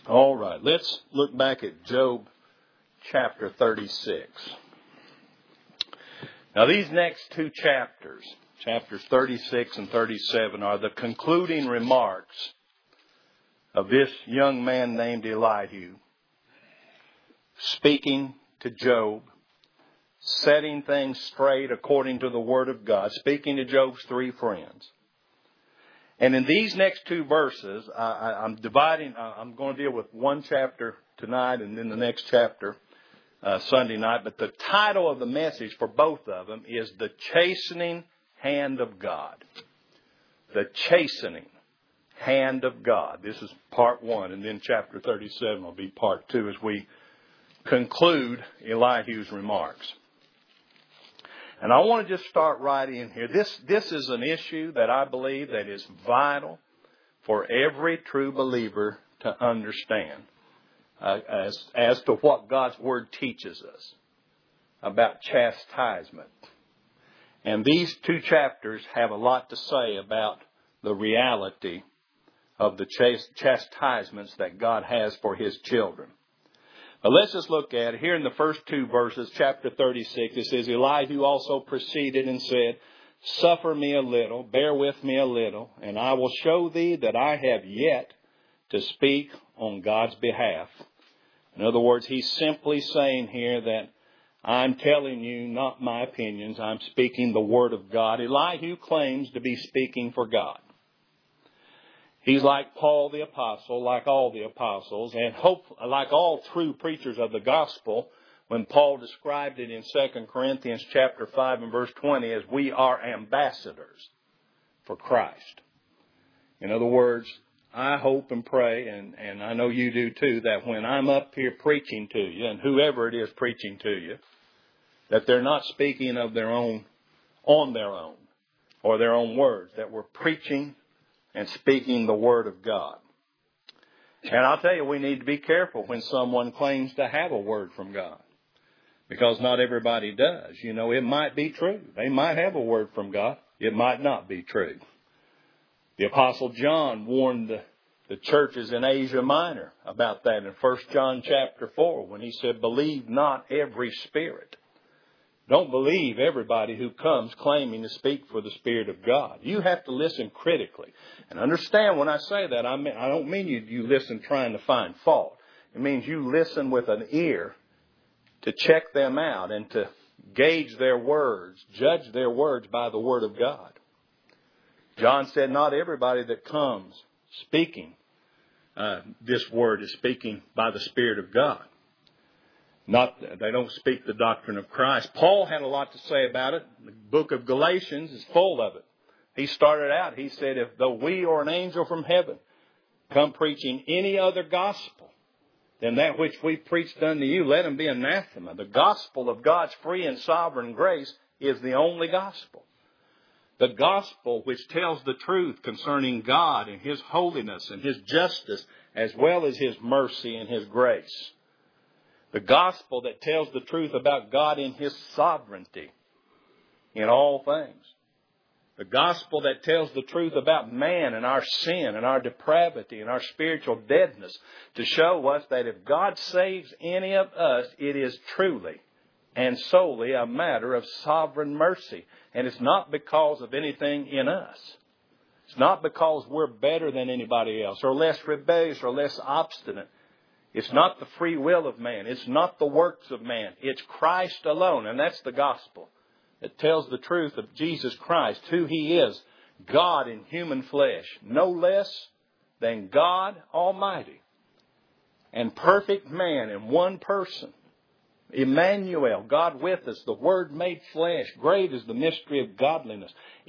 All right, let's look back at Job chapter 36. Now these next two chapters, chapters 36 and 37, are the concluding remarks of this young man named Elihu, speaking to Job, setting things straight according to the Word of God, speaking to Job's three friends. And in these next two verses, I'm going to deal with one chapter tonight and then the next chapter Sunday night. But the title of the message for both of them is The Chastening Hand of God. The Chastening Hand of God. This is part one. And then chapter 37 will be part two as we conclude Elihu's remarks. And I want to just start right in here. This is an issue that I believe that is vital for every true believer to understand as to what God's Word teaches us about chastisement. And these two chapters have a lot to say about the reality of the chastisements that God has for His children. But let's just look at it. Here in the first two verses, chapter 36, it says, Elihu also proceeded and said, Suffer me a little, bear with me a little, and I will show thee that I have yet to speak on God's behalf. In other words, he's simply saying here that I'm telling you not my opinions, I'm speaking the Word of God. Elihu claims to be speaking for God. He's like Paul the Apostle, like all the apostles, and like all true preachers of the gospel, when Paul described it in 2 Corinthians chapter 5 and verse 20 as we are ambassadors for Christ. In other words, I hope and pray, and I know you do too, that when I'm up here preaching to you, and whoever it is preaching to you, that they're not speaking of their own, on their own, or their own words, that we're preaching and speaking the Word of God. And I'll tell you, we need to be careful when someone claims to have a word from God. Because not everybody does. You know, it might be true. They might have a word from God. It might not be true. The Apostle John warned the churches in Asia Minor about that in 1 John chapter 4 when he said, Believe not every spirit. Don't believe everybody who comes claiming to speak for the Spirit of God. You have to listen critically. And understand when I say that, I don't mean you listen trying to find fault. It means you listen with an ear to check them out and to gauge their words, judge their words by the Word of God. John said not everybody that comes speaking this Word is speaking by the Spirit of God. They don't speak the doctrine of Christ. Paul had a lot to say about it. The book of Galatians is full of it. He started out, he said, if though we or an angel from heaven come preaching any other gospel than that which we preached unto you, let him be anathema. The gospel of God's free and sovereign grace is the only gospel. The gospel which tells the truth concerning God and His holiness and His justice as well as His mercy and His grace. The gospel that tells the truth about God in His sovereignty in all things. The gospel that tells the truth about man and our sin and our depravity and our spiritual deadness to show us that if God saves any of us, it is truly and solely a matter of sovereign mercy. And it's not because of anything in us. It's not because we're better than anybody else or less rebellious or less obstinate. It's not the free will of man. It's not the works of man. It's Christ alone. And that's the gospel. It tells the truth of Jesus Christ, who He is, God in human flesh, no less than God Almighty, and perfect man in one person. Emmanuel, God with us, the Word made flesh. Great is the mystery of godliness.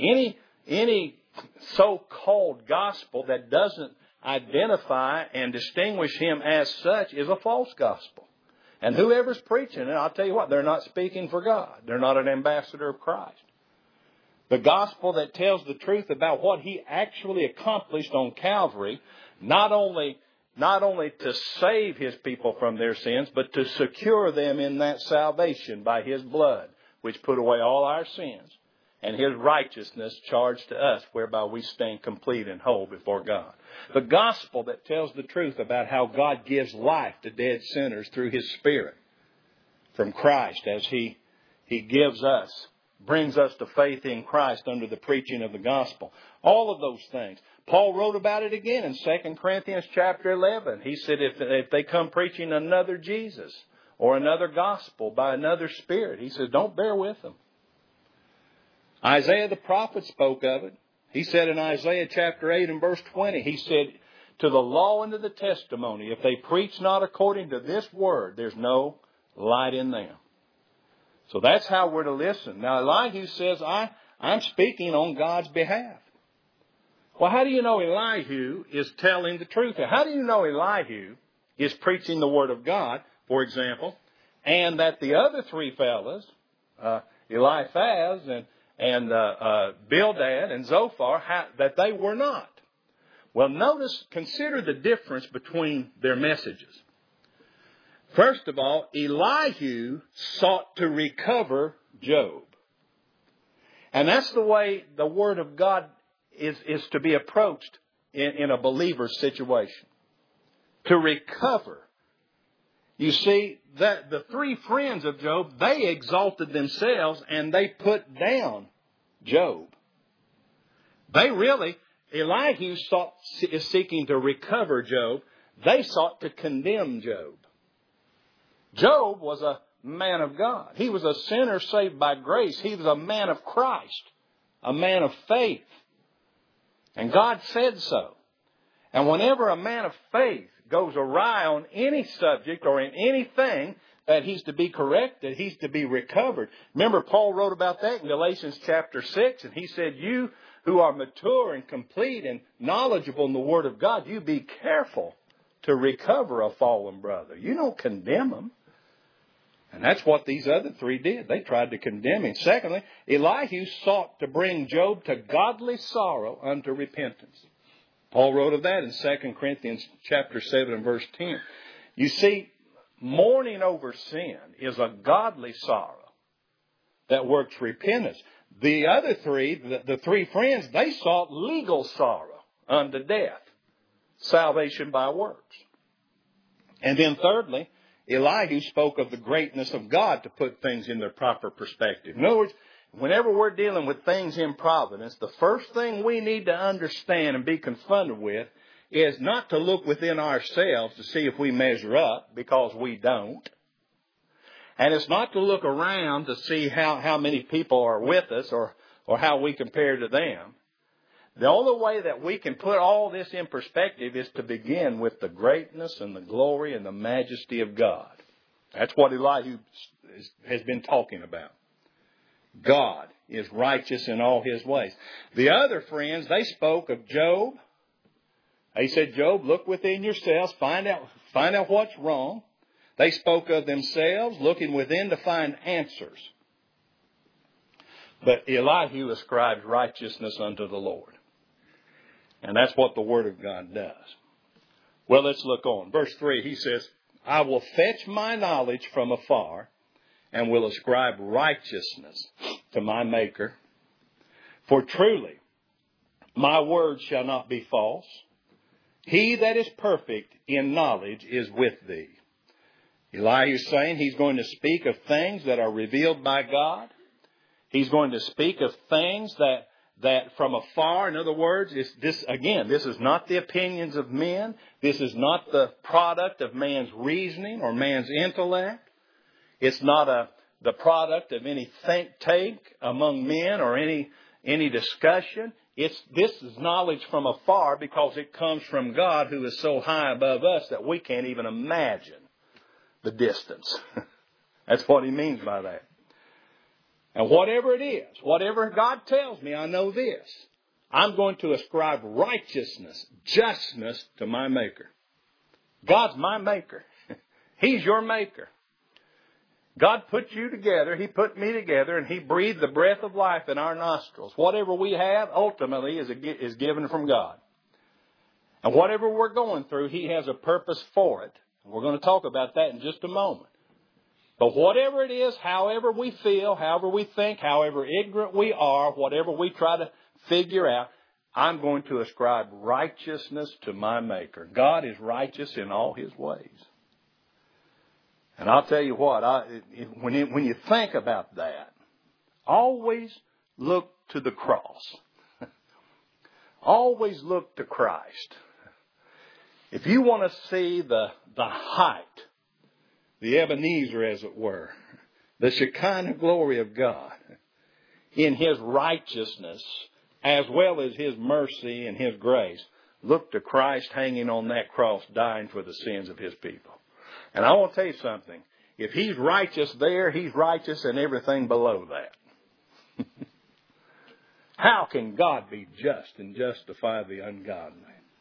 Any so-called gospel that doesn't identify and distinguish Him as such is a false gospel. And whoever's preaching it, I'll tell you what, they're not speaking for God. They're not an ambassador of Christ. The gospel that tells the truth about what He actually accomplished on Calvary, not only to save His people from their sins, but to secure them in that salvation by His blood, which put away all our sins and His righteousness charged to us, whereby we stand complete and whole before God. The gospel that tells the truth about how God gives life to dead sinners through His Spirit from Christ as He gives us, brings us to faith in Christ under the preaching of the gospel. All of those things. Paul wrote about it again in 2 Corinthians chapter 11. He said if they come preaching another Jesus or another gospel by another spirit, he said, don't bear with them. Isaiah the prophet spoke of it. He said in Isaiah chapter 8 and verse 20, he said, to the law and to the testimony, if they preach not according to this word, there's no light in them. So that's how we're to listen. Now Elihu says, I'm speaking on God's behalf. Well, how do you know Elihu is telling the truth? How do you know Elihu is preaching the Word of God, for example, and that the other three fellas, Eliphaz and Bildad and Zophar, that they were not? Well, consider the difference between their messages. First of all, Elihu sought to recover Job. And that's the way the Word of God is to be approached in a believer's situation. To recover. You see, that the three friends of Job, they exalted themselves and they put down Job. Elihu is seeking to recover Job. They sought to condemn Job. Job was a man of God. He was a sinner saved by grace. He was a man of Christ, a man of faith. And God said so. And whenever a man of faith goes awry on any subject or in anything, that he's to be corrected, he's to be recovered. Remember, Paul wrote about that in Galatians chapter 6, and he said, you who are mature and complete and knowledgeable in the Word of God, you be careful to recover a fallen brother. You don't condemn him. And that's what these other three did. They tried to condemn him. Secondly, Elihu sought to bring Job to godly sorrow unto repentance. Paul wrote of that in 2 Corinthians chapter 7 and verse 10. You see, mourning over sin is a godly sorrow that works repentance. The other three, the three friends, they sought legal sorrow unto death, salvation by works. And then thirdly, Elihu spoke of the greatness of God to put things in their proper perspective. In other words, whenever we're dealing with things in providence, the first thing we need to understand and be confronted with is not to look within ourselves to see if we measure up, because we don't. And it's not to look around to see how many people are with us or how we compare to them. The only way that we can put all this in perspective is to begin with the greatness and the glory and the majesty of God. That's what Elihu has been talking about. God is righteous in all His ways. The other friends, they spoke of Job. They said, Job, look within yourselves, find out what's wrong. They spoke of themselves, looking within to find answers. But Elihu ascribed righteousness unto the Lord. And that's what the Word of God does. Well, let's look on. Verse 3, he says, I will fetch my knowledge from afar and will ascribe righteousness to my Maker. For truly, my word shall not be false. He that is perfect in knowledge is with thee. Elihu is saying he's going to speak of things that are revealed by God. He's going to speak of things that from afar, in other words, this is not the opinions of men. This is not the product of man's reasoning or man's intellect. It's not the product of any think tank among men or any discussion. This is knowledge from afar because it comes from God, who is so high above us that we can't even imagine the distance. That's what he means by that. And whatever it is, whatever God tells me, I know this. I'm going to ascribe righteousness, justness to my Maker. God's my Maker. He's your Maker. God put you together. He put me together, and He breathed the breath of life in our nostrils. Whatever we have, ultimately, is given from God. And whatever we're going through, He has a purpose for it. We're going to talk about that in just a moment. But whatever it is, however we feel, however we think, however ignorant we are, whatever we try to figure out, I'm going to ascribe righteousness to my Maker. God is righteous in all His ways. And I'll tell you what, when you think about that, always look to the cross. Always look to Christ. If you want to see the height, the Ebenezer as it were, the Shekinah glory of God in His righteousness as well as His mercy and His grace, look to Christ hanging on that cross dying for the sins of His people. And I want to tell you something. If He's righteous there, He's righteous in everything below that. How can God be just and justify the ungodly?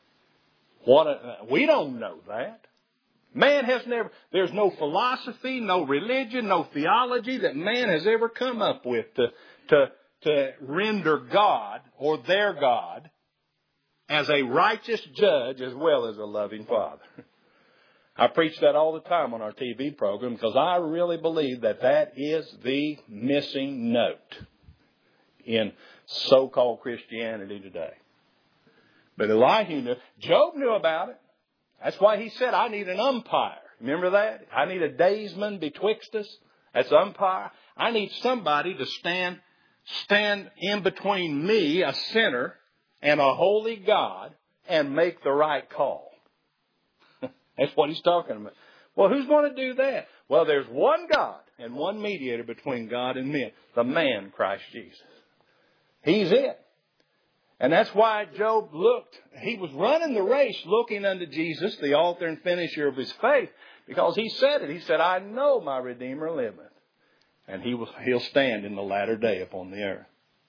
We don't know that. Man has never, there's no philosophy, no religion, no theology that man has ever come up with to render God or their God as a righteous judge as well as a loving Father. I preach that all the time on our TV program because I really believe that is the missing note in so-called Christianity today. But Elihu knew. Job knew about it. That's why he said, I need an umpire. Remember that? I need a daysman betwixt us. That's umpire. I need somebody to stand in between me, a sinner, and a holy God, and make the right call. That's what he's talking about. Well, who's going to do that? Well, there's one God and one mediator between God and men, the man, Christ Jesus. He's it. And that's why Job looked. He was running the race looking unto Jesus, the author and finisher of his faith, because he said it. He said, I know my Redeemer liveth, and he'll stand in the latter day upon the earth.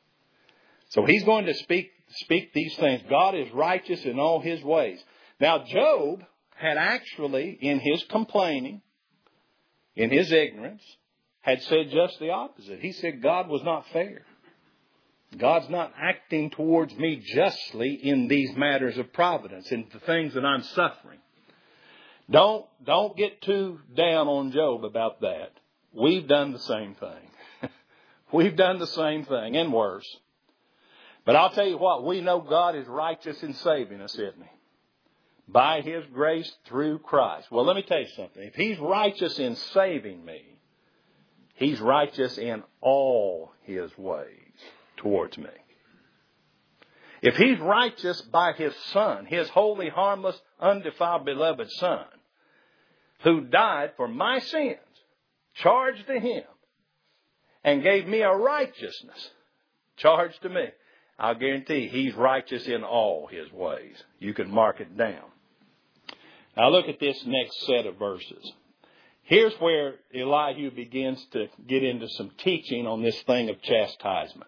So he's going to speak these things. God is righteous in all His ways. Now, Job had actually, in his complaining, in his ignorance, had said just the opposite. He said God was not fair. God's not acting towards me justly in these matters of providence, in the things that I'm suffering. Don't get too down on Job about that. We've done the same thing. We've done the same thing and worse. But I'll tell you what, we know God is righteous in saving us, isn't He? By His grace through Christ. Well, let me tell you something. If He's righteous in saving me, He's righteous in all His ways towards me. If He's righteous by His Son, His holy, harmless, undefiled, beloved Son, who died for my sins, charged to Him, and gave me a righteousness charged to me, I'll guarantee He's righteous in all His ways. You can mark it down. Now look at this next set of verses. Here's where Elihu begins to get into some teaching on this thing of chastisement.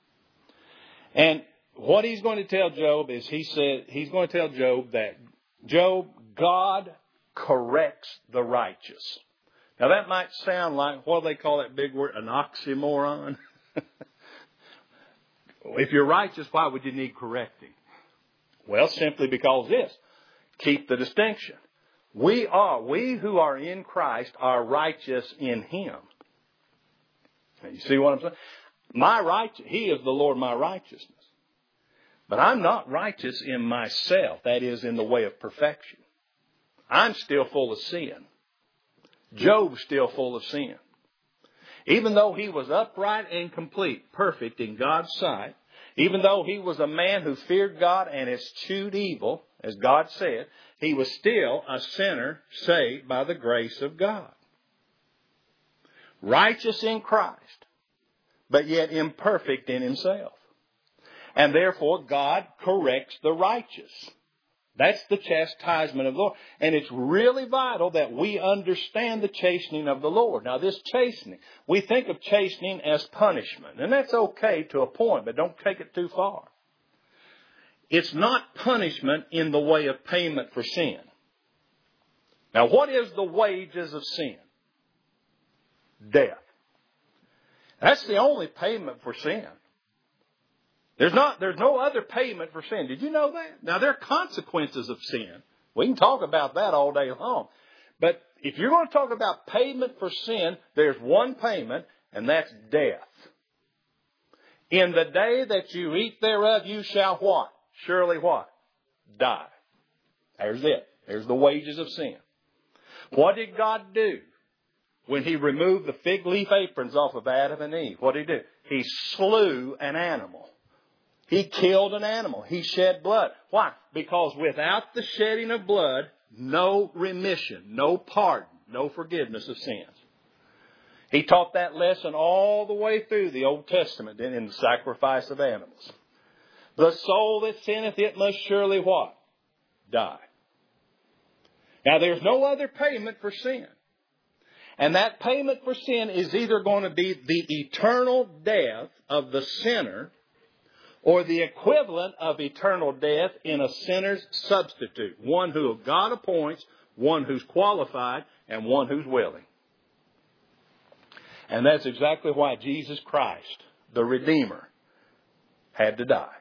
And what he's going to tell Job is he's going to tell Job that, Job, God corrects the righteous. Now that might sound like, what do they call that big word, an oxymoron? If you're righteous, why would you need correcting? Well, simply because this. Keep the distinction. We who are in Christ are righteous in Him. You see what I'm saying? He is the Lord my righteousness. But I'm not righteous in myself. That is, in the way of perfection. I'm still full of sin. Job's still full of sin. Even though he was upright and complete, perfect in God's sight, even though he was a man who feared God and eschewed evil, as God said, he was still a sinner saved by the grace of God. Righteous in Christ, but yet imperfect in himself. And therefore God corrects the righteous. That's the chastisement of the Lord. And it's really vital that we understand the chastening of the Lord. Now this chastening, we think of chastening as punishment. And that's okay to a point, but don't take it too far. It's not punishment in the way of payment for sin. Now what is the wages of sin? Death. That's the only payment for sin. There's no other payment for sin. Did you know that? Now, there are consequences of sin. We can talk about that all day long. But if you're going to talk about payment for sin, there's one payment, and that's death. In the day that you eat thereof, you shall what? Surely what? Die. There's it. There's the wages of sin. What did God do when He removed the fig leaf aprons off of Adam and Eve? What did He do? He slew an animal. He killed an animal. He shed blood. Why? Because without the shedding of blood, no remission, no pardon, no forgiveness of sins. He taught that lesson all the way through the Old Testament and in the sacrifice of animals. The soul that sinneth, it must surely what? Die. Now there's no other payment for sin. And that payment for sin is either going to be the eternal death of the sinner or the equivalent of eternal death in a sinner's substitute. One who God appoints, one who's qualified, and one who's willing. And that's exactly why Jesus Christ, the Redeemer, had to die.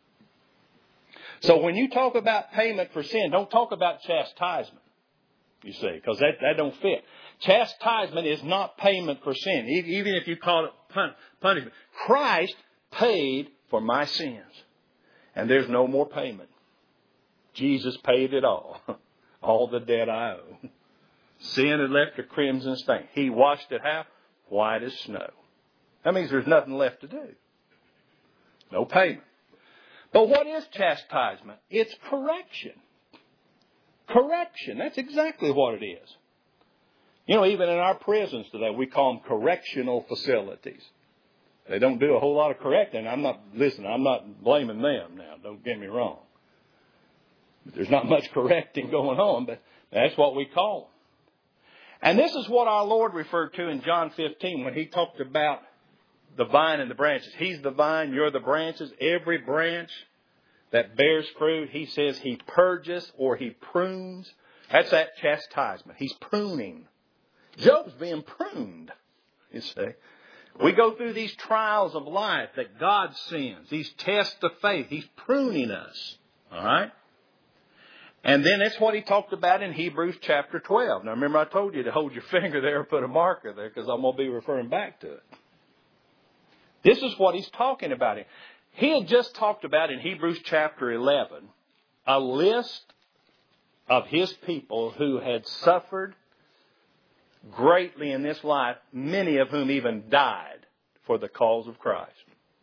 So when you talk about payment for sin, don't talk about chastisement. You see, because that don't fit. Chastisement is not payment for sin, even if you call it punishment. Christ paid for my sins, and there's no more payment. Jesus paid it all the debt I owe. Sin had left a crimson stain. He washed it how? White as snow. That means there's nothing left to do. No payment. But what is chastisement? It's correction. Correction. That's exactly what it is. You know, even in our prisons today, we call them correctional facilities. They don't do a whole lot of correcting. I'm not blaming them now. Don't get me wrong. But there's not much correcting going on, but that's what we call them. And this is what our Lord referred to in John 15 when He talked about the vine and the branches. He's the vine, you're the branches. Every branch that bears fruit, He says He purges or He prunes. That's that chastisement. He's pruning. Job's being pruned, you see. We go through these trials of life that God sends, these tests of faith. He's pruning us, all right? And then that's what He talked about in Hebrews chapter 12. Now remember I told you to hold your finger there and put a marker there because I'm going to be referring back to it. This is what He's talking about. He had just talked about in Hebrews chapter 11 a list of His people who had suffered greatly in this life, many of whom even died for the cause of Christ.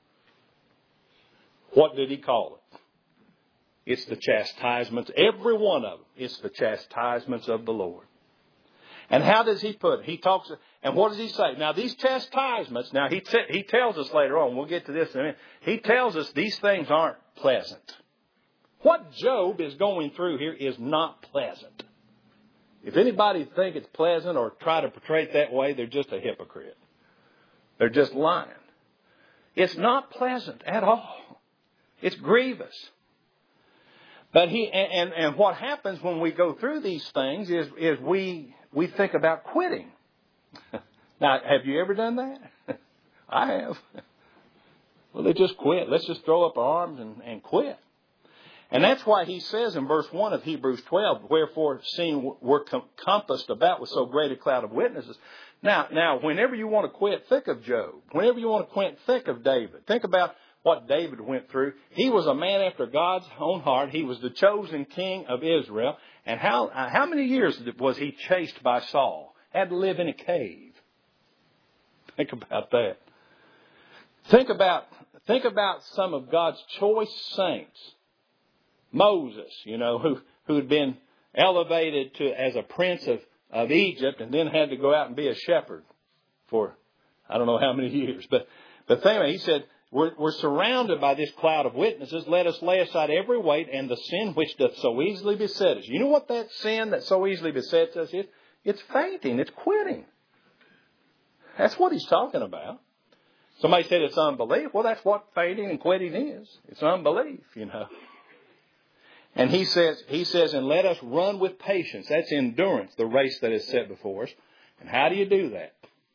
What did He call it? It's the chastisements, every one of them. It's the chastisements of the Lord. And how does He put it? He talks, and what does He say? Now these chastisements, now He tells us later on, we'll get to this in a minute. He tells us these things aren't pleasant. What Job is going through here is not pleasant. If anybody think it's pleasant or try to portray it that way, they're just a hypocrite. They're just lying. It's not pleasant at all. It's grievous. But and what happens when we go through these things is we think about quitting. Now, have you ever done that? I have. Well, they just quit. Let's just throw up our arms and quit. And that's why he says in verse 1 of Hebrews 12, wherefore seeing we're compassed about with so great a cloud of witnesses. Now, whenever you want to quit, think of Job. Whenever you want to quit, think of David. Think about what David went through. He was a man after God's own heart. He was the chosen king of Israel. And how many years was he chased by Saul? Had to live in a cave. Think about that. Think about some of God's choice saints. Moses, who had been elevated as a prince of Egypt and then had to go out and be a shepherd for I don't know how many years. But think about it, he said, we're surrounded by this cloud of witnesses. Let us lay aside every weight and the sin which doth so easily beset us. You know what that sin that so easily besets us is? It's fainting. It's quitting. That's what he's talking about. Somebody said it's unbelief. Well, that's what fainting and quitting is. It's unbelief, And he says, and let us run with patience. That's endurance, the race that is set before us. And how do you do that?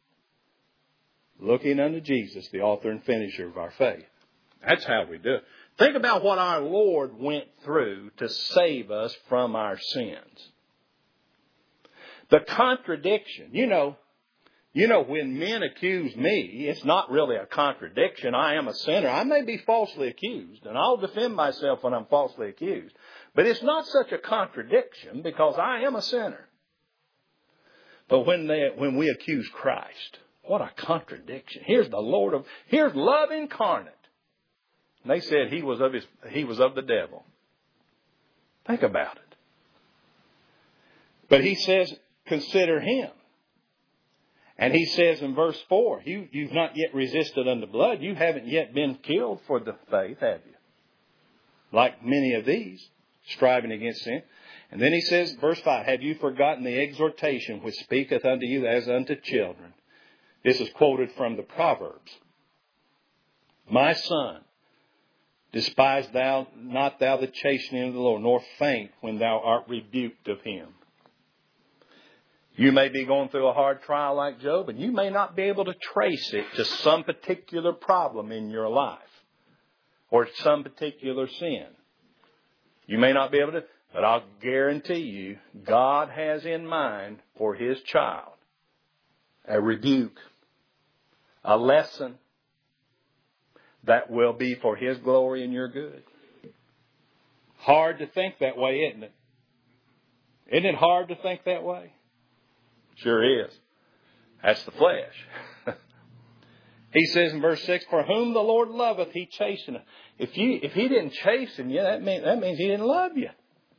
Looking unto Jesus, the author and finisher of our faith. That's how we do it. Think about what our Lord went through to save us from our sins. The contradiction. You know, when men accuse me, it's not really a contradiction. I am a sinner. I may be falsely accused, and I'll defend myself when I'm falsely accused. But it's not such a contradiction because I am a sinner. But when we accuse Christ, what a contradiction. Here's love incarnate. And they said he was of the devil. Think about it. But he says, consider him. And he says in verse 4, you've not yet resisted unto blood. You haven't yet been killed for the faith, have you? Like many of these, striving against sin. And then he says, verse 5, have you forgotten the exhortation which speaketh unto you as unto children? This is quoted from the Proverbs. My son, despise not thou the chastening of the Lord, nor faint when thou art rebuked of him. You may be going through a hard trial like Job, and you may not be able to trace it to some particular problem in your life or some particular sin. You may not be able to, but I'll guarantee you, God has in mind for His child a rebuke, a lesson that will be for His glory and your good. Hard to think that way, isn't it? Isn't it hard to think that way? Sure is. That's the flesh. He says in verse 6, for whom the Lord loveth, He chasteneth. If He didn't chasten you, that means He didn't love you.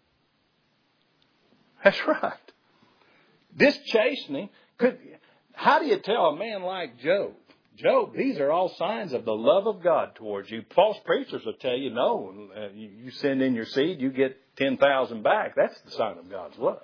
That's right. This chastening how do you tell a man like Job? Job, these are all signs of the love of God towards you. False preachers will tell you, no, you send in your seed, you get 10,000 back. That's the sign of God's love.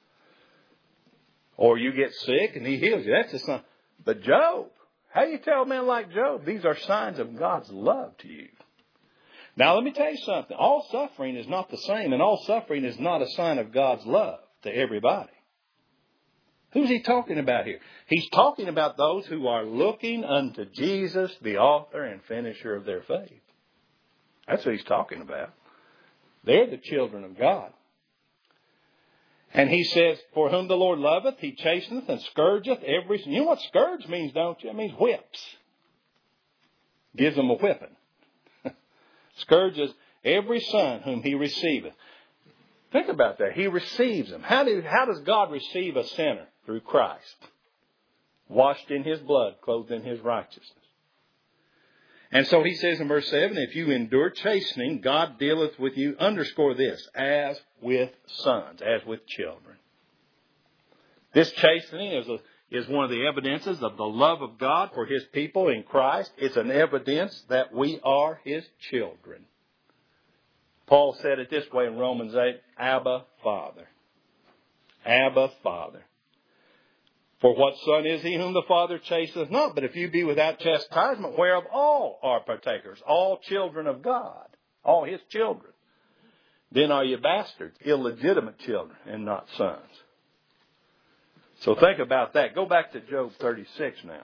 Or you get sick and He heals you. That's the sign. But Job, how do you tell a man like Job? These are signs of God's love to you. Now, let me tell you something. All suffering is not the same, and all suffering is not a sign of God's love to everybody. Who's He talking about here? He's talking about those who are looking unto Jesus, the author and finisher of their faith. That's what He's talking about. They're the children of God. And He says, for whom the Lord loveth, He chasteneth and scourgeth every... You know what scourge means, don't you? It means whips. Gives them a whipping. Scourges every son whom He receiveth. Think about that. He receives them. How does God receive a sinner? Through Christ. Washed in His blood, clothed in His righteousness. And so He says in verse 7, if you endure chastening, God dealeth with you, underscore this, as with sons, as with children. This chastening is one of the evidences of the love of God for His people in Christ. It's an evidence that we are His children. Paul said it this way in Romans 8, Abba, Father. Abba, Father. For what son is he whom the Father chasteneth not? But if you be without chastisement, whereof all are partakers, all children of God, all His children, then are you bastards, illegitimate children, and not sons. So think about that. Go back to Job 36 now.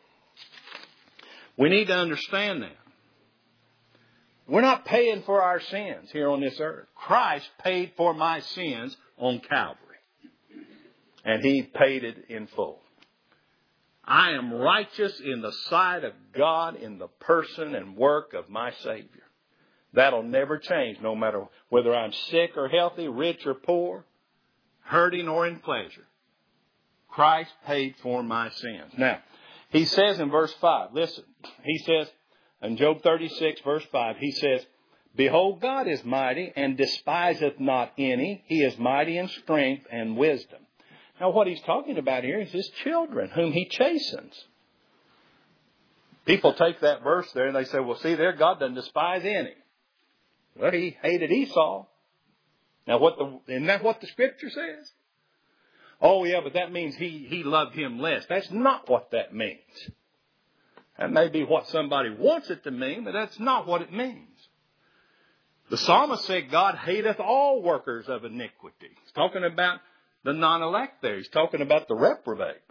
We need to understand that. We're not paying for our sins here on this earth. Christ paid for my sins on Calvary. And He paid it in full. I am righteous in the sight of God in the person and work of my Savior. That'll never change no matter whether I'm sick or healthy, rich or poor, hurting or in pleasure. Christ paid for my sins. Now, He says in verse 5, listen, He says in Job 36 verse 5, He says, behold, God is mighty and despiseth not any. He is mighty in strength and wisdom. Now, what He's talking about here is His children, whom He chastens. People take that verse there and they say, well, see there, God doesn't despise any. Well, He hated Esau. Now, isn't that what the Scripture says? Oh, yeah, but that means he loved him less. That's not what that means. That may be what somebody wants it to mean, but that's not what it means. The psalmist said God hateth all workers of iniquity. He's talking about the non-elect there. He's talking about the reprobate.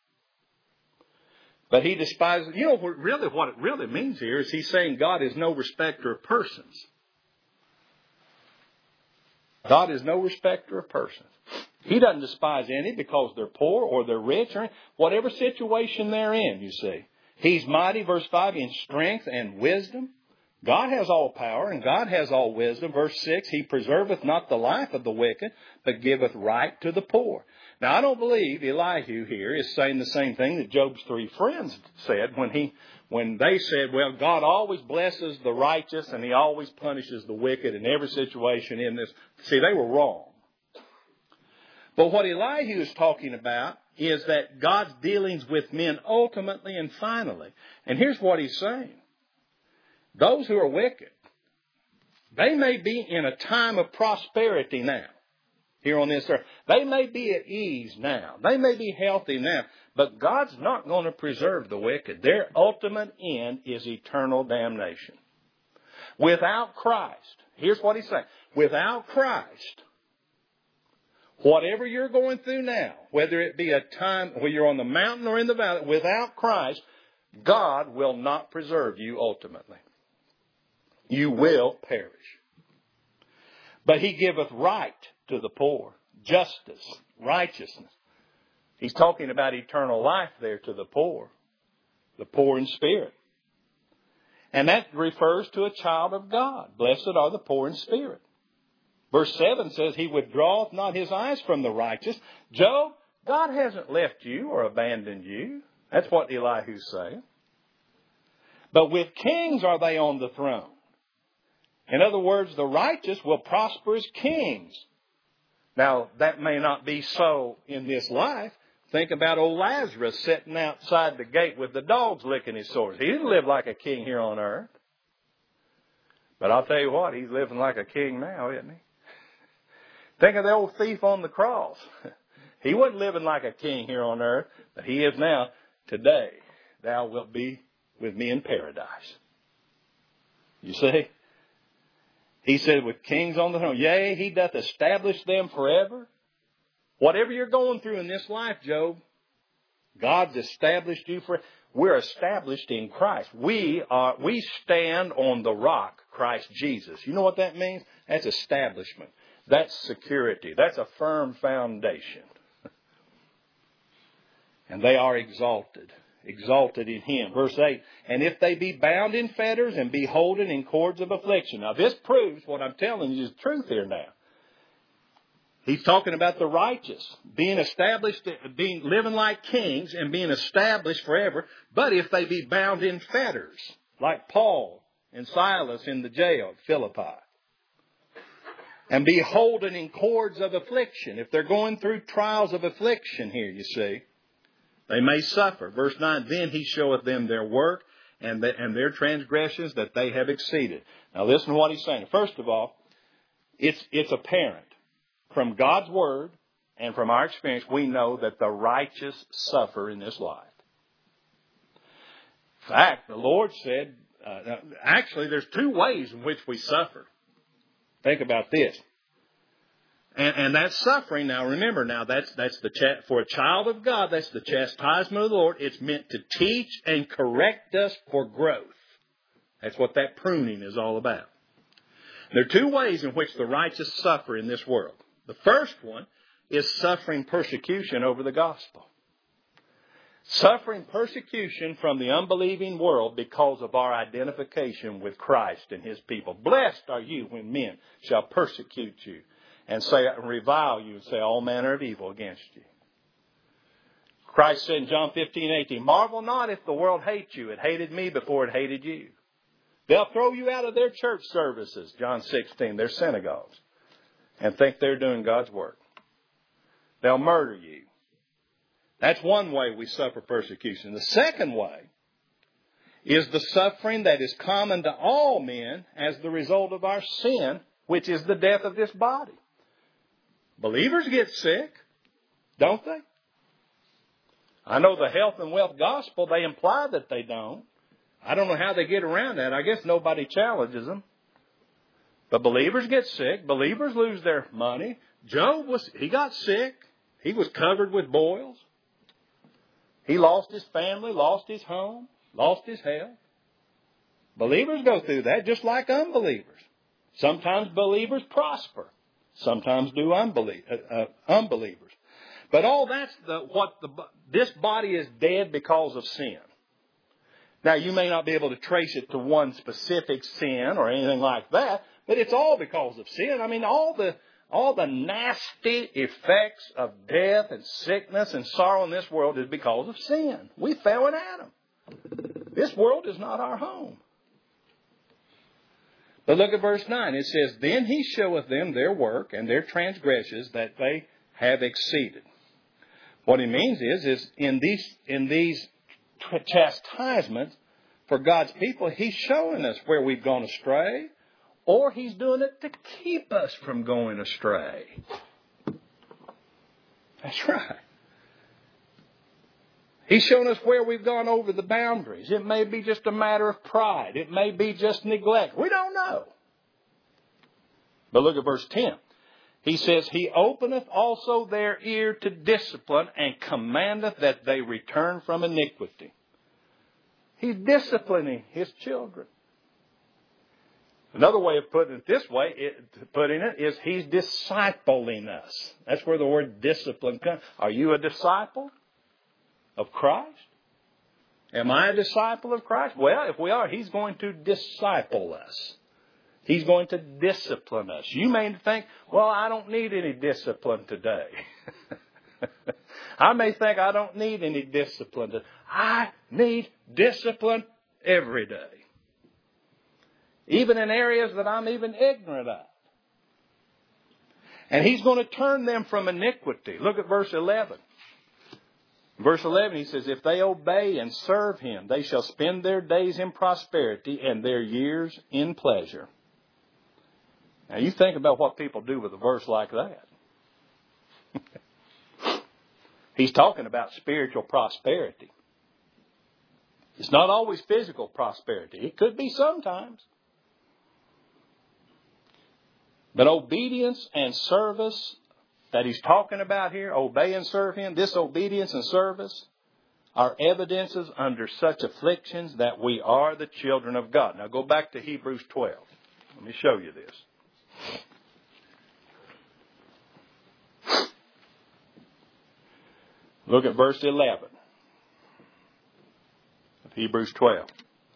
But He despises... You know, what it really means here is He's saying God is no respecter of persons. God is no respecter of persons. He doesn't despise any because they're poor or they're rich or whatever situation they're in, you see. He's mighty, verse 5, in strength and wisdom. God has all power and God has all wisdom. Verse 6, He preserveth not the life of the wicked, but giveth right to the poor. Now, I don't believe Elihu here is saying the same thing that Job's three friends said when they said, well, God always blesses the righteous and He always punishes the wicked in every situation in this. See, they were wrong. But what Elihu is talking about is that God's dealings with men ultimately and finally. And here's what he's saying. Those who are wicked, they may be in a time of prosperity now, here on this earth. They may be at ease now. They may be healthy now. But God's not going to preserve the wicked. Their ultimate end is eternal damnation. Without Christ, here's what he's saying. Without Christ, whatever you're going through now, whether it be a time where you're on the mountain or in the valley, without Christ, God will not preserve you ultimately. You will perish. But He giveth right to the poor, justice, righteousness. He's talking about eternal life there to the poor in spirit. And that refers to a child of God. Blessed are the poor in spirit. Verse 7 says, He withdraweth not His eyes from the righteous. Job, God hasn't left you or abandoned you. That's what Elihu's saying. But with kings are they on the throne. In other words, the righteous will prosper as kings. Now, that may not be so in this life. Think about old Lazarus sitting outside the gate with the dogs licking his sores. He didn't live like a king here on earth. But I'll tell you what, he's living like a king now, isn't he? Think of the old thief on the cross. He wasn't living like a king here on earth, but he is now. Today, thou wilt be with me in paradise. You see? He said, with kings on the throne, yea, He doth establish them forever. Whatever you're going through in this life, Job, God's established you forever. We're established in Christ. We stand on the rock, Christ Jesus. You know what that means? That's establishment. That's security. That's a firm foundation. And they are exalted in Him. Verse 8, and if they be bound in fetters and be holden in cords of affliction. Now this proves what I'm telling you is the truth here now. He's talking about the righteous being established, living like kings and being established forever. But if they be bound in fetters, like Paul and Silas in the jail at Philippi, and be holden in cords of affliction. If they're going through trials of affliction here, you see, they may suffer. Verse 9, then He showeth them their work and their transgressions that they have exceeded. Now listen to what he's saying. First of all, it's apparent from God's Word and from our experience, we know that the righteous suffer in this life. In fact, the Lord said, actually there's two ways in which we suffer. Think about this. And that suffering, now remember, that's for a child of God, that's the chastisement of the Lord. It's meant to teach and correct us for growth. That's what that pruning is all about. There are two ways in which the righteous suffer in this world. The first one is suffering persecution over the gospel. Suffering persecution from the unbelieving world because of our identification with Christ and His people. Blessed are you when men shall persecute you and revile you and say all manner of evil against you. Christ said in John 15:18, marvel not if the world hates you. It hated me before it hated you. They'll throw you out of their church services, John 16, their synagogues, and think they're doing God's work. They'll murder you. That's one way we suffer persecution. The second way is the suffering that is common to all men as the result of our sin, which is the death of this body. Believers get sick, don't they? I know the health and wealth gospel, they imply that they don't. I don't know how they get around that. I guess nobody challenges them. But believers get sick. Believers lose their money. Job he got sick. He was covered with boils. He lost his family, lost his home, lost his health. Believers go through that just like unbelievers. Sometimes believers prosper. Sometimes do unbelievers. But all that's this body is dead because of sin. Now, you may not be able to trace it to one specific sin or anything like that, but it's all because of sin. I mean, all the nasty effects of death and sickness and sorrow in this world is because of sin. We fell in Adam. This world is not our home. But look at verse 9. It says, Then he showeth them their work and their transgressions that they have exceeded. What he means is in these chastisements for God's people, he's showing us where we've gone astray, or he's doing it to keep us from going astray. That's right. He's shown us where we've gone over the boundaries. It may be just a matter of pride. It may be just neglect. We don't know. But look at verse 10. He says, He openeth also their ear to discipline and commandeth that they return from iniquity. He's disciplining His children. Another way of putting it is He's discipling us. That's where the word discipline comes. Are you a disciple of Christ? Am I a disciple of Christ? Well, if we are, He's going to disciple us. He's going to discipline us. You may think, well, I don't need any discipline today. I may think I don't need any discipline today. I need discipline every day. Even in areas that I'm even ignorant of. And He's going to turn them from iniquity. Look at verse 11. Verse 11, He says, If they obey and serve Him, they shall spend their days in prosperity and their years in pleasure. Now, you think about what people do with a verse like that. He's talking about spiritual prosperity. It's not always physical prosperity. It could be sometimes. But obedience and service that He's talking about here, obey and serve Him, this obedience and service are evidences under such afflictions that we are the children of God. Now go back to Hebrews 12. Let me show you this. Look at verse 11 of Hebrews 12.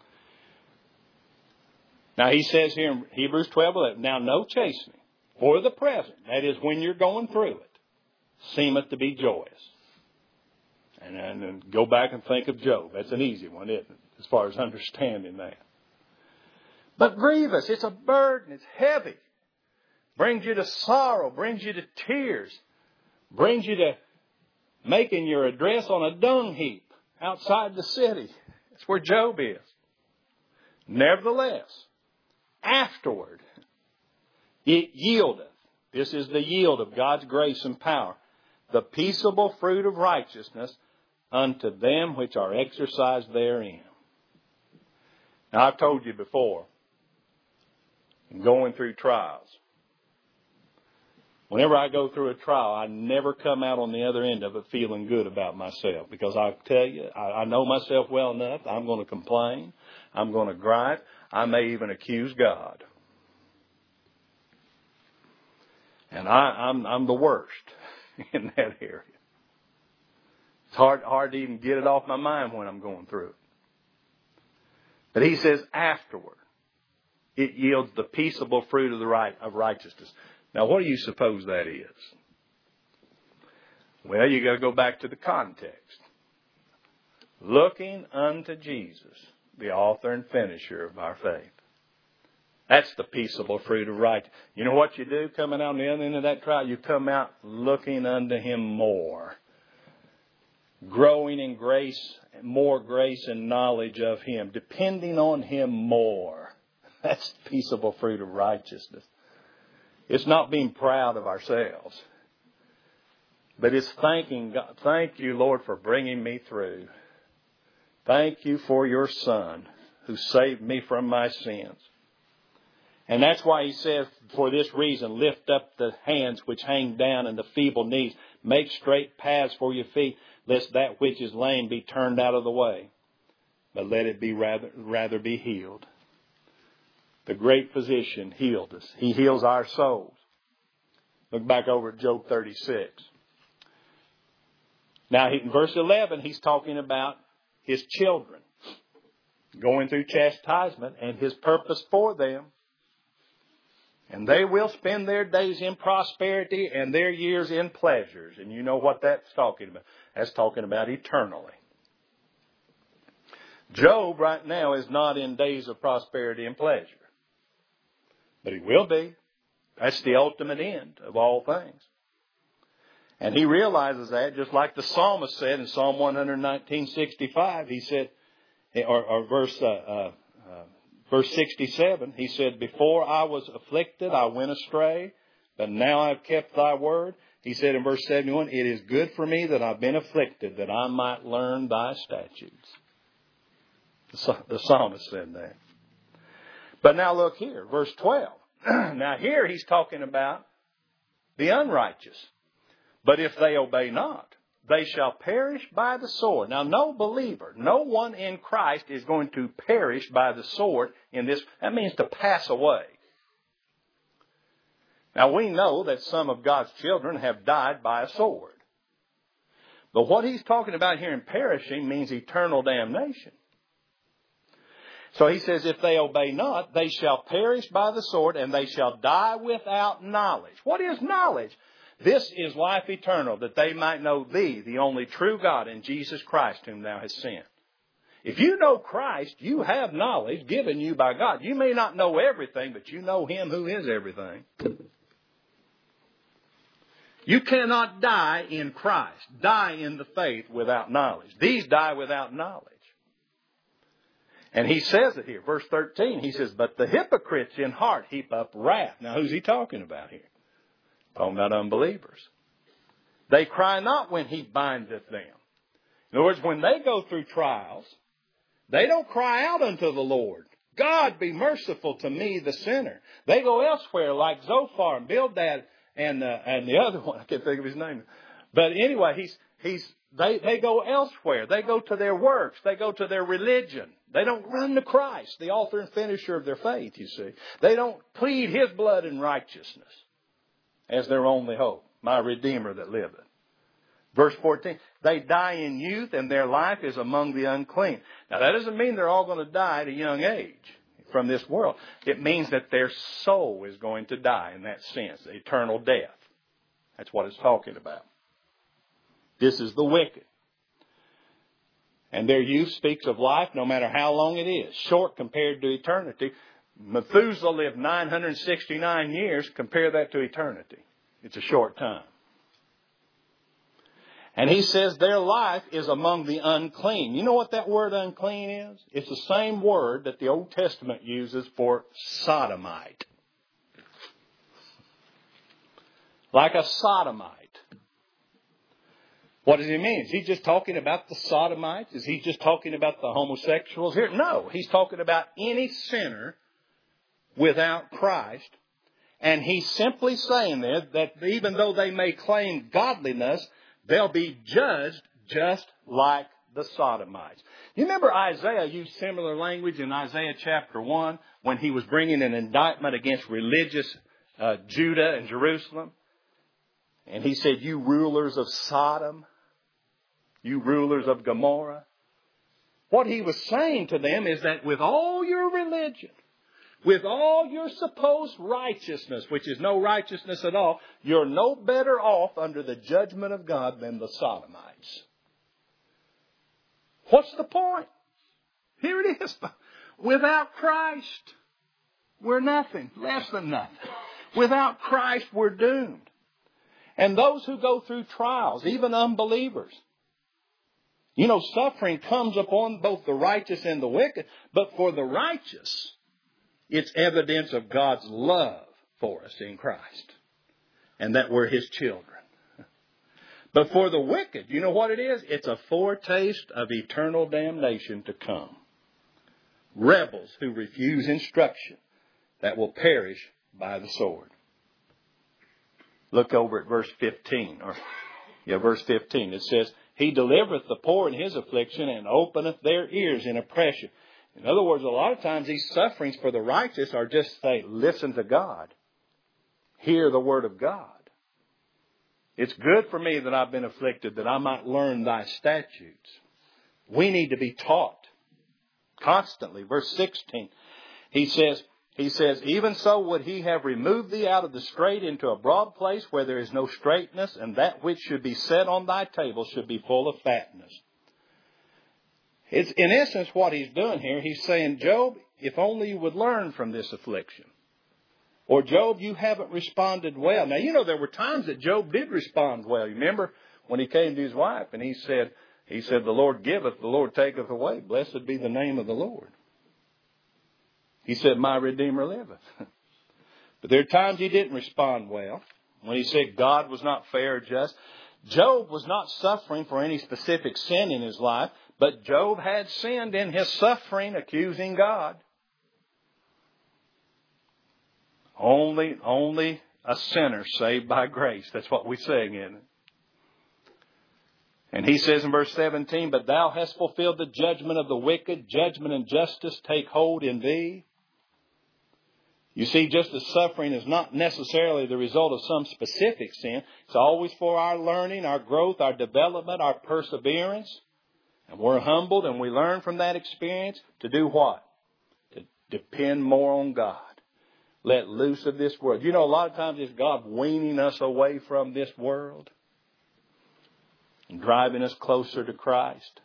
Now he says here in Hebrews 12:11, Now no chastening for the present, that is when you're going through it, seemeth to be joyous. And then go back and think of Job. That's an easy one, isn't it? As far as understanding that. But grievous, it's a burden, it's heavy. Brings you to sorrow, brings you to tears, brings you to making your address on a dung heap outside the city. That's where Job is. Nevertheless, afterward, it yieldeth. This is the yield of God's grace and power. The peaceable fruit of righteousness unto them which are exercised therein. Now, I've told you before, going through trials. Whenever I go through a trial, I never come out on the other end of it feeling good about myself. Because I tell you, I know myself well enough. I'm going to complain. I'm going to gripe. I may even accuse God. And I'm the worst in that area. It's hard to even get it off my mind when I'm going through it. But he says, afterward, it yields the peaceable fruit of righteousness. Now, what do you suppose that is? Well, you got to go back to the context. Looking unto Jesus, the author and finisher of our faith. That's the peaceable fruit of righteousness. You know what you do coming out on the other end of that trial? You come out looking unto Him more. Growing in grace, more grace and knowledge of Him. Depending on Him more. That's the peaceable fruit of righteousness. It's not being proud of ourselves. But it's thanking God. Thank you, Lord, for bringing me through. Thank you for your Son who saved me from my sins. And that's why he says, for this reason, lift up the hands which hang down and the feeble knees. Make straight paths for your feet, lest that which is lame be turned out of the way. But let it be rather be healed. The great physician healed us. He heals our souls. Look back over at Job 36. Now, in verse 11, he's talking about his children going through chastisement and his purpose for them. And they will spend their days in prosperity and their years in pleasures. And you know what that's talking about. That's talking about eternally. Job right now is not in days of prosperity and pleasure. But he will be. That's the ultimate end of all things. And he realizes that, just like the psalmist said in Psalm 119:65, he said, or verse 67, he said, before I was afflicted, I went astray, but now I've kept thy word. He said in verse 71, it is good for me that I've been afflicted, that I might learn thy statutes. The psalmist said that. But now look here, verse 12. Now here he's talking about the unrighteous. But if they obey not, they shall perish by the sword. Now no believer, no one in Christ is going to perish by the sword in this. That means to pass away. Now we know that some of God's children have died by a sword. But what he's talking about here in perishing means eternal damnation. So he says, if they obey not, they shall perish by the sword, and they shall die without knowledge. What is knowledge? This is life eternal, that they might know thee, the only true God, and Jesus Christ, whom thou hast sent. If you know Christ, you have knowledge given you by God. You may not know everything, but you know Him who is everything. You cannot die in Christ, die in the faith without knowledge. These die without knowledge. And he says it here, verse 13, he says, but the hypocrites in heart heap up wrath. Now who's he talking about here? Talking about unbelievers. They cry not when he bindeth them. In other words, when they go through trials, they don't cry out unto the Lord, God be merciful to me, the sinner. They go elsewhere like Zophar and Bildad and the other one. I can't think of his name. But anyway, they go elsewhere. They go to their works. They go to their religion. They don't run to Christ, the author and finisher of their faith, you see. They don't plead His blood and righteousness as their only hope, my Redeemer that liveth. Verse 14, they die in youth and their life is among the unclean. Now that doesn't mean they're all going to die at a young age from this world. It means that their soul is going to die in that sense, eternal death. That's what it's talking about. This is the wicked. And their youth speaks of life no matter how long it is, short compared to eternity. Methuselah lived 969 years. Compare that to eternity. It's a short time. And he says their life is among the unclean. You know what that word unclean is? It's the same word that the Old Testament uses for sodomite. Like a sodomite. What does he mean? Is he just talking about the sodomites? Is he just talking about the homosexuals here? No, he's talking about any sinner without Christ. And he's simply saying there that even though they may claim godliness, they'll be judged just like the sodomites. You remember Isaiah used similar language in Isaiah chapter 1 when he was bringing an indictment against religious Judah and Jerusalem? And he said, you rulers of Sodom, you rulers of Gomorrah. What he was saying to them is that with all your religion, with all your supposed righteousness, which is no righteousness at all, you're no better off under the judgment of God than the Sodomites. What's the point? Here it is. Without Christ, we're nothing, less than nothing. Without Christ, we're doomed. And those who go through trials, even unbelievers, you know, suffering comes upon both the righteous and the wicked. But for the righteous, it's evidence of God's love for us in Christ. And that we're His children. But for the wicked, you know what it is? It's a foretaste of eternal damnation to come. Rebels who refuse instruction that will perish by the sword. Look over at verse 15. Verse 15. It says, He delivereth the poor in His affliction and openeth their ears in oppression. In other words, a lot of times these sufferings for the righteous are just say, listen to God. Hear the word of God. It's good for me that I've been afflicted, that I might learn thy statutes. We need to be taught constantly. Verse 16, he says, even so would he have removed thee out of the strait into a broad place where there is no straightness, and that which should be set on thy table should be full of fatness. It's in essence what he's doing here. He's saying, Job, if only you would learn from this affliction. Or Job, you haven't responded well. Now, you know, there were times that Job did respond well. You remember when he came to his wife and he said, the Lord giveth, the Lord taketh away. Blessed be the name of the Lord. He said, my Redeemer liveth. But there are times he didn't respond well. When he said God was not fair or just. Job was not suffering for any specific sin in his life, but Job had sinned in his suffering, accusing God. Only a sinner saved by grace. That's what we sing, isn't it? And he says in verse 17, but thou hast fulfilled the judgment of the wicked. Judgment and justice take hold in thee. You see, just as suffering is not necessarily the result of some specific sin, it's always for our learning, our growth, our development, our perseverance. And we're humbled and we learn from that experience to do what? To depend more on God. Let loose of this world. You know, a lot of times it's God weaning us away from this world and driving us closer to Christ.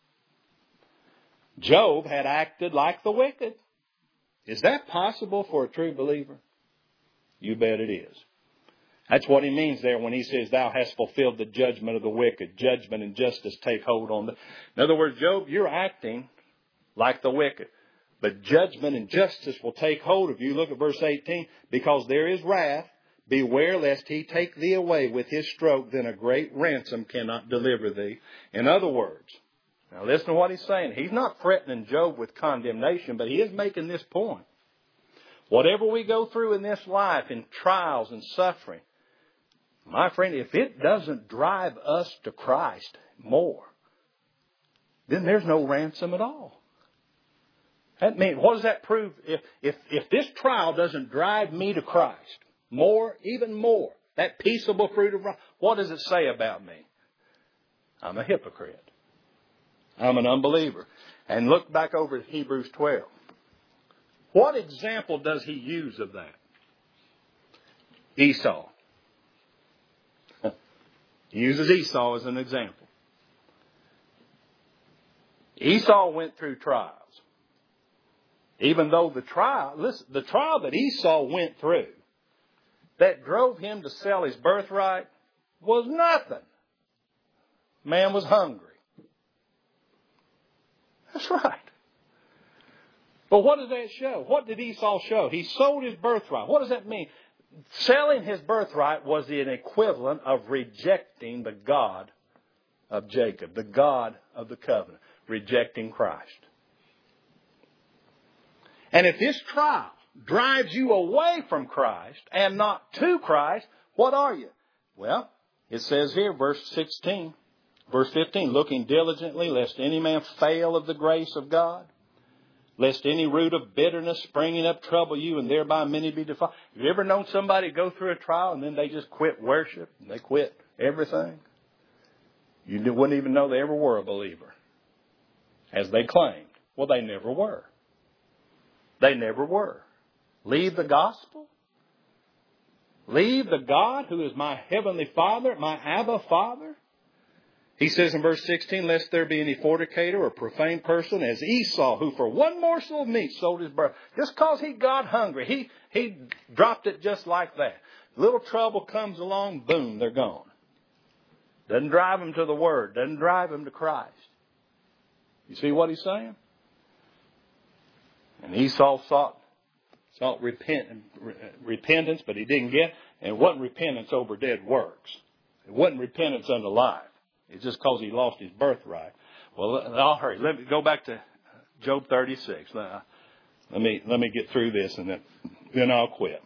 Job had acted like the wicked. Is that possible for a true believer? You bet it is. That's what he means there when he says, thou hast fulfilled the judgment of the wicked. Judgment and justice take hold on them. In other words, Job, you're acting like the wicked. But judgment and justice will take hold of you. Look at verse 18. Because there is wrath, beware lest he take thee away with his stroke, then a great ransom cannot deliver thee. In other words, now listen to what he's saying. He's not threatening Job with condemnation, but he is making this point. Whatever we go through in this life, in trials and suffering, my friend, if it doesn't drive us to Christ more, then there's no ransom at all. That means, what does that prove? If this trial doesn't drive me to Christ more, even more, that peaceable fruit of righteousness, what does it say about me? I'm a hypocrite. I'm an unbeliever. And look back over at Hebrews 12. What example does he use of that? Esau. He uses Esau as an example. Esau went through trials. Even though the trial that Esau went through that drove him to sell his birthright was nothing. Man was hungry. That's right. But what does that show? What did Esau show? He sold his birthright. What does that mean? Selling his birthright was an equivalent of rejecting the God of Jacob, the God of the covenant, rejecting Christ. And if this trial drives you away from Christ and not to Christ, what are you? Well, it says here, verse 16, verse 15, looking diligently lest any man fail of the grace of God, lest any root of bitterness springing up trouble you and thereby many be defiled. Have you ever known somebody go through a trial and then they just quit worship? They quit everything? You wouldn't even know they ever were a believer, as they claimed. Well, they never were. They never were. Leave the gospel? Leave the God who is my heavenly Father, my Abba Father? He says in verse 16, lest there be any fornicator or profane person as Esau, who for one morsel of meat sold his birth. Just because he got hungry, he dropped it just like that. Little trouble comes along, boom, they're gone. Doesn't drive them to the Word. Doesn't drive them to Christ. You see what he's saying? And Esau sought repentance, but he didn't get. And it wasn't repentance over dead works. It wasn't repentance unto life. It's just because he lost his birthright. Well, I'll hurry. Let me go back to Job 36. Let me get through this and then I'll quit.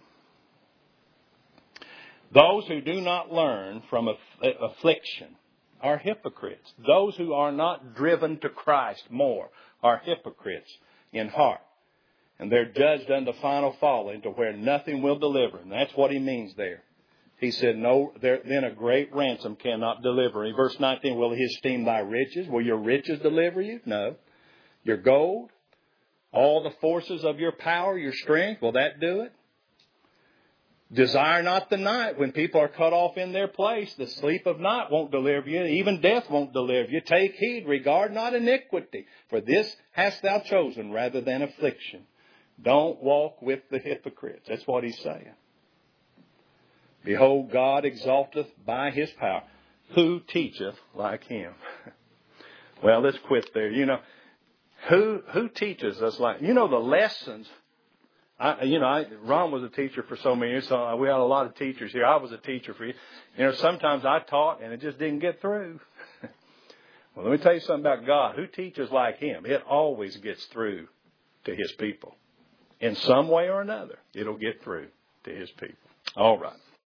Those who do not learn from affliction are hypocrites. Those who are not driven to Christ more are hypocrites in heart. And they're judged unto final fall, into where nothing will deliver. And that's what he means there. He said, no, then a great ransom cannot deliver. In verse 19, will he esteem thy riches? Will your riches deliver you? No. Your gold? All the forces of your power, your strength, will that do it? Desire not the night when people are cut off in their place. The sleep of night won't deliver you. Even death won't deliver you. Take heed, regard not iniquity. For this hast thou chosen rather than affliction. Don't walk with the hypocrites. That's what he's saying. Behold, God exalteth by his power. Who teacheth like him? Well, let's quit there. Who teaches us like, the lessons. Ron was a teacher for so many years, so we had a lot of teachers here. I was a teacher for you. Sometimes I taught and it just didn't get through. Well, let me tell you something about God. Who teaches like him? It always gets through to his people. In some way or another, it'll get through to his people. All right.